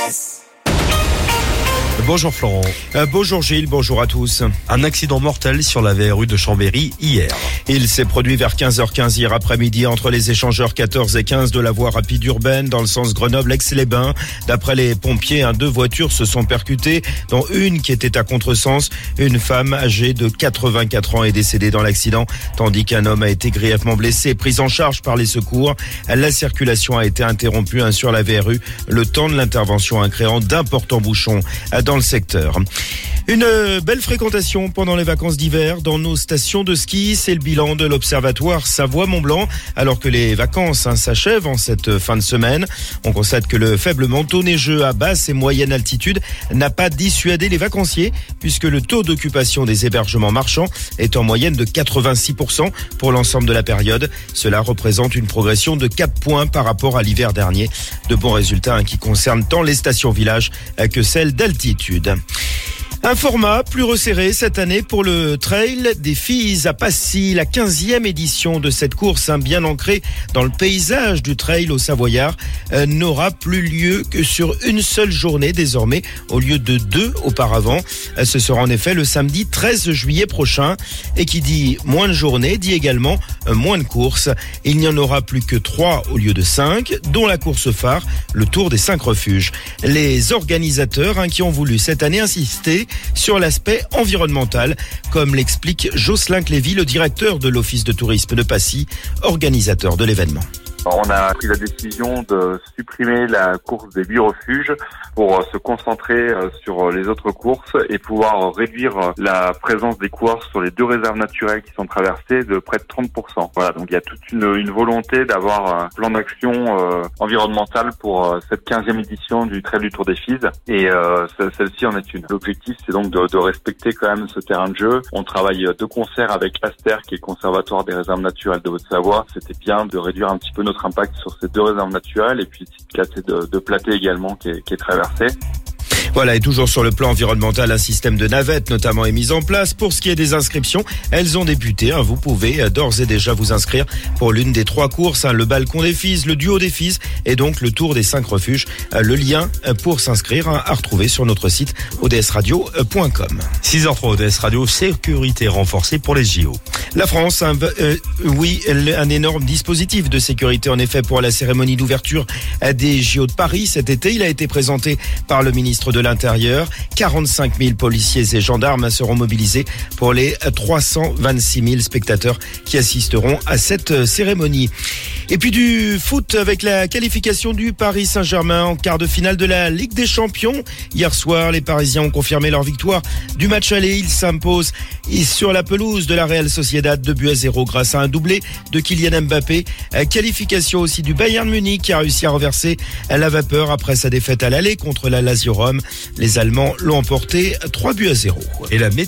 Bonjour Florent. Bonjour Gilles, bonjour à tous. Un accident mortel sur la VRU de Chambéry hier. Il s'est produit vers 15h15 hier après-midi entre les échangeurs 14 et 15 de la voie rapide urbaine dans le sens Grenoble-Aix-les-Bains. D'après les pompiers, 2 voitures se sont percutées, dont une qui était à contresens. Une femme âgée de 84 ans est décédée dans l'accident, tandis qu'un homme a été grièvement blessé, pris en charge par les secours. La circulation a été interrompue sur la VRU, le temps de l'intervention créant d'importants bouchons dans le secteur. Une belle fréquentation pendant les vacances d'hiver dans nos stations de ski. C'est le bilan de l'Observatoire Savoie-Mont-Blanc. Alors que les vacances s'achèvent en cette fin de semaine, on constate que le faible manteau neigeux à basse et moyenne altitude n'a pas dissuadé les vacanciers, puisque le taux d'occupation des hébergements marchands est en moyenne de 86% pour l'ensemble de la période. Cela représente une progression de 4 points par rapport à l'hiver dernier. De bons résultats qui concernent tant les stations-villages que celles d'altitude. Un format plus resserré cette année pour le Trail des filles à Passy, la 15e édition de cette course, bien ancrée dans le paysage du trail au Savoyard, n'aura plus lieu que sur une seule journée désormais, au lieu de 2 auparavant. Ce sera en effet le samedi 13 juillet prochain. Et qui dit moins de journées, dit également moins de courses. Il n'y en aura plus que 3 au lieu de 5, dont la course phare, le Tour des 5 refuges. Les organisateurs qui ont voulu cette année insister sur l'aspect environnemental, comme l'explique Jocelyn Clévy, le directeur de l'Office de tourisme de Passy, organisateur de l'événement. On a pris la décision de supprimer la course des 8 refuges pour se concentrer sur les autres courses et pouvoir réduire la présence des coureurs sur les 2 réserves naturelles qui sont traversées de près de 30%. Voilà, donc il y a toute une volonté d'avoir un plan d'action environnemental pour cette 15e édition du Trail du Tour des Filles et celle-ci en est une. L'objectif, c'est donc de respecter quand même ce terrain de jeu. On travaille de concert avec Aster, qui est le conservatoire des réserves naturelles de Haute-Savoie. C'était bien de réduire un petit peu notre impact sur ces 2 réserves naturelles et puis de Platé également qui est traversé. Voilà, et toujours sur le plan environnemental, un système de navettes notamment est mis en place. Pour ce qui est des inscriptions, elles ont débuté. Vous pouvez d'ores et déjà vous inscrire pour l'une des 3 courses, le Balcon des Filles, le Duo des Filles et donc le Tour des 5 refuges. Le lien pour s'inscrire à retrouver sur notre site odsradio.com. 6h03 ODS Radio, sécurité renforcée pour les JO. La France, un énorme dispositif de sécurité en effet pour la cérémonie d'ouverture des JO de Paris cet été. Il a été présenté par le ministre de l'Intérieur. 45 000 policiers et gendarmes seront mobilisés pour les 326 000 spectateurs qui assisteront à cette cérémonie. Et puis du foot avec la qualification du Paris Saint-Germain en quart de finale de la Ligue des Champions. Hier soir, les Parisiens ont confirmé leur victoire du match aller. Ils s'imposent sur la pelouse de la Real Sociedad 2-0 grâce à un doublé de Kylian Mbappé. Qualification aussi du Bayern Munich qui a réussi à renverser la vapeur après sa défaite à l'aller contre la Lazio Rome. Les Allemands l'ont emporté 3-0. Et la météo.